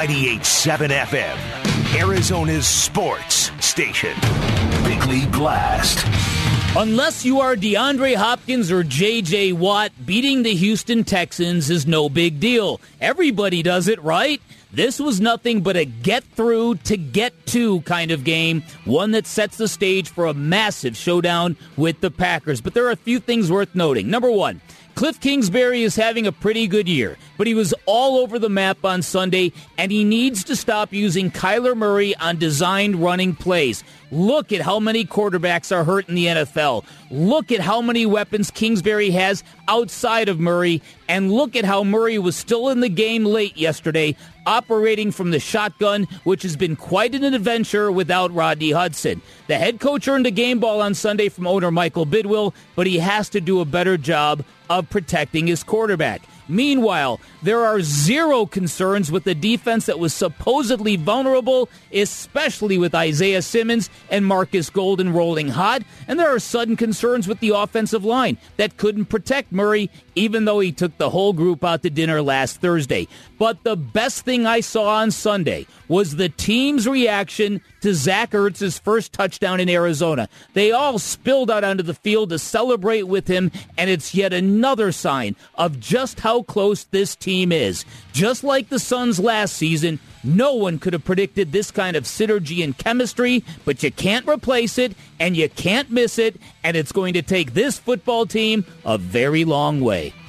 98.7 FM, Arizona's sports station. Bigly Blast. Unless you are DeAndre Hopkins or J.J. Watt, beating the Houston Texans is no big deal. Everybody does it, right? This was nothing but a get-through to get-to kind of game, one that sets the stage for a massive showdown with the Packers. But there are a few things worth noting. Number one, Cliff Kingsbury is having a pretty good year, but he was all over the map on Sunday, and he needs to stop using Kyler Murray on designed running plays. Look at how many quarterbacks are hurt in the NFL. Look at how many weapons Kingsbury has outside of Murray, and look at how Murray was still in the game late yesterday, operating from the shotgun, which has been quite an adventure without Rodney Hudson. The head coach earned a game ball on Sunday from owner Michael Bidwill, but he has to do a better job of protecting his quarterback. Meanwhile, there are zero concerns with the defense that was supposedly vulnerable, especially with Isaiah Simmons and Marcus Golden rolling hot, and there are sudden concerns with the offensive line that couldn't protect Murray, even though he took the whole group out to dinner last Thursday. But the best thing I saw on Sunday was the team's reaction to Zach Ertz's first touchdown in Arizona. They all spilled out onto the field to celebrate with him, and it's yet another sign of just how close this team is. Just like the Suns last season, no one could have predicted this kind of synergy and chemistry, but you can't replace it, and you can't miss it, and it's going to take this football team a very long way.